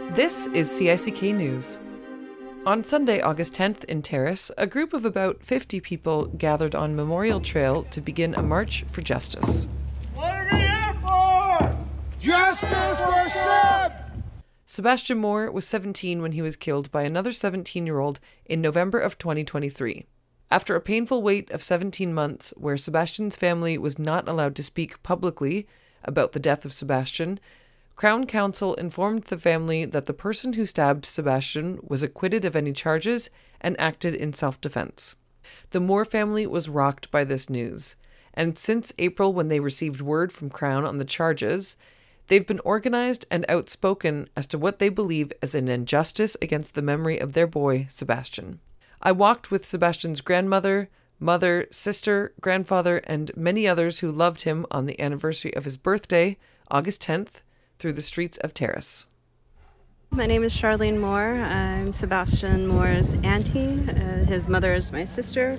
This is CICK News. On Sunday, August 10th in Terrace, a group of about 50 people gathered on Memorial Trail to begin a march for justice. What are we here for? Justice for Seb! Sebastian Moore was 17 when he was killed by another 17-year-old in November of 2023. After a painful wait of 17 months where Sebastian's family was not allowed to speak publicly about the death of Sebastian, Crown Counsel informed the family that the person who stabbed Sebastian was acquitted of any charges and acted in self-defense. The Moore family was rocked by this news, and since April when they received word from Crown on the charges, they've been organized and outspoken as to what they believe is an injustice against the memory of their boy, Sebastian. I walked with Sebastian's grandmother, mother, sister, grandfather, and many others who loved him on the anniversary of his birthday, August 10th, through the streets of Terrace. My name is Charlene Moore. I'm Sebastian Moore's auntie. His mother is my sister.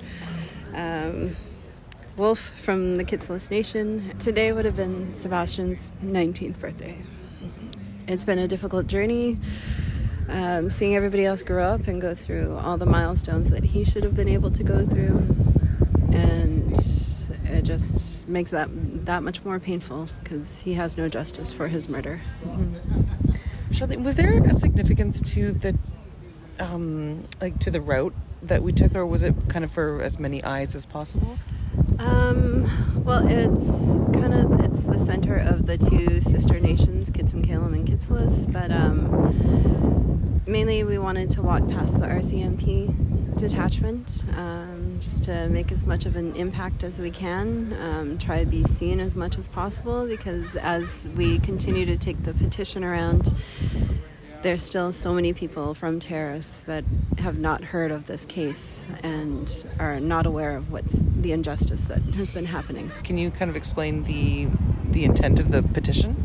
Wolf from the Kitsillas Nation. Today would have been Sebastian's 19th birthday. It's been a difficult journey. Seeing everybody else grow up and go through all the milestones that he should have been able to go through. And it just makes that much more painful because he has no justice for his murder. Mm-hmm. Charlene, was there a significance to the to the route that we took, or was it kind of for as many eyes as possible? Well, it's the center of the two sister nations, Kitsim-Kalem and Kitsillas, but mainly we wanted to walk past the RCMP detachment, just to make as much of an impact as we can, try to be seen as much as possible, because as we continue to take the petition around, there's still so many people from Terrace that have not heard of this case and are not aware of what's the injustice that has been happening. Can you kind of explain the intent of the petition?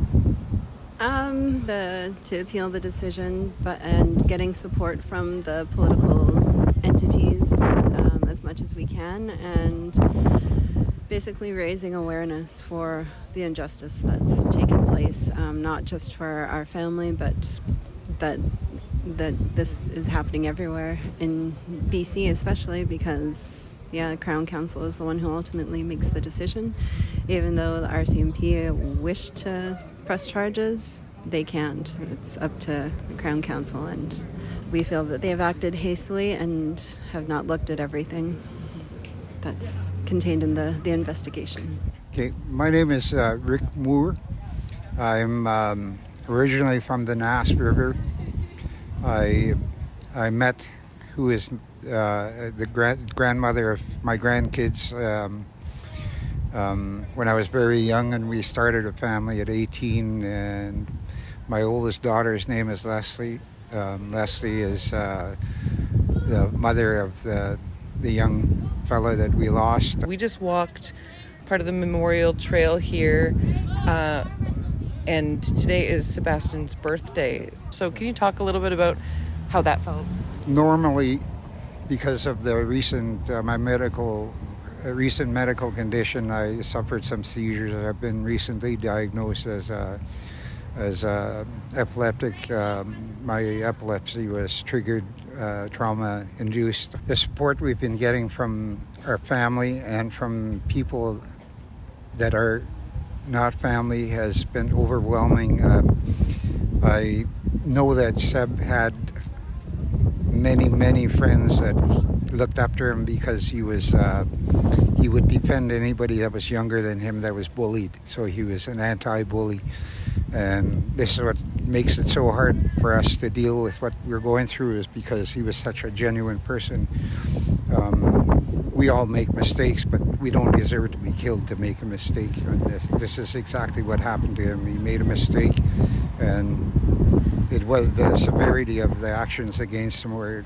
To appeal the decision, and getting support from the political entities as much as we can, and basically raising awareness for the injustice that's taken place, not just for our family, but that this is happening everywhere in BC, especially because Crown Counsel is the one who ultimately makes the decision. Even though the RCMP wish to press charges, they can't. It's up to Crown Counsel, and we feel that they have acted hastily and have not looked at everything that's contained in the investigation. Okay, my name is Rick Moore. I'm originally from the Nass River. I met who is the grandmother of my grandkids when I was very young, and we started a family at 18, and my oldest daughter's name is Leslie. Leslie is the mother of the young fellow that we lost. We just walked part of the Memorial Trail here, and today is Sebastian's birthday. So can you talk a little bit about how that felt? Normally, because of the recent medical condition, I suffered some seizures. I've been recently diagnosed as epileptic. My epilepsy was triggered, trauma-induced. The support we've been getting from our family and from people that are not family has been overwhelming. I know that Seb had many friends that looked up to him because he would defend anybody that was younger than him that was bullied. So he was an anti-bully. And this is what makes it so hard for us to deal with what we're going through, is because he was such a genuine person. We all make mistakes, but we don't deserve to be killed to make a mistake. And this is exactly what happened to him. He made a mistake, and it was the severity of the actions against him where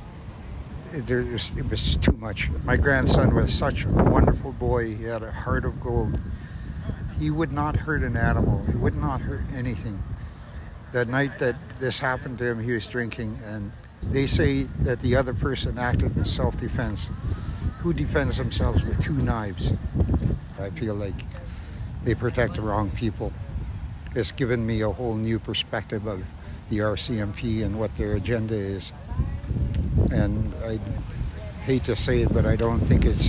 it was too much. My grandson was such a wonderful boy. He had a heart of gold. He would not hurt an animal. He would not hurt anything. The night that this happened to him, he was drinking, and they say that the other person acted in self-defense. Who defends themselves with 2 knives? I feel like they protect the wrong people. It's given me a whole new perspective of the RCMP and what their agenda is. And I hate to say it, but I don't think it's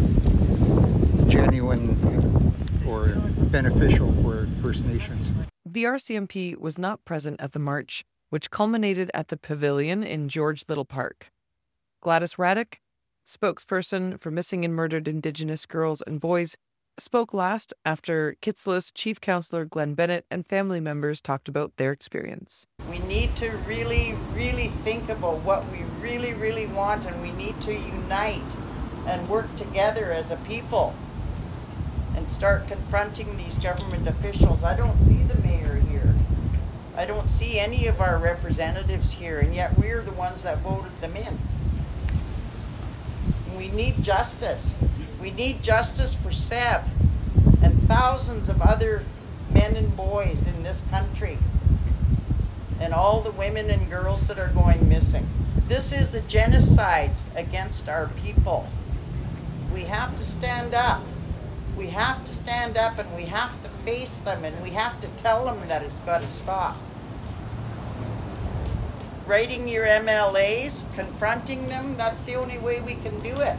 genuine or beneficial for First Nations. The RCMP was not present at the march, which culminated at the Pavilion in George Little Park. Gladys Raddick, spokesperson for missing and murdered Indigenous girls and boys, spoke last after Kitsilus Chief Counselor Glenn Bennett and family members talked about their experience. We need to really, really think about what we really, really want, and we need to unite and work together as a people and start confronting these government officials. I don't see the mayor here. I don't see any of our representatives here, and yet we're the ones that voted them in. We need justice. We need justice for Seb and thousands of other men and boys in this country, and all the women and girls that are going missing. This is a genocide against our people. We have to stand up. We have to stand up, and we have to face them, and we have to tell them that it's got to stop. Writing your MLAs, confronting them, that's the only way we can do it.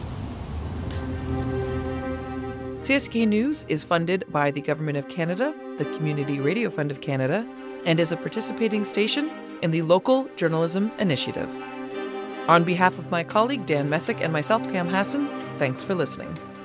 CSK News is funded by the Government of Canada, the Community Radio Fund of Canada, and is a participating station in the Local Journalism Initiative. On behalf of my colleague Dan Messick and myself, Pam Hassan, thanks for listening.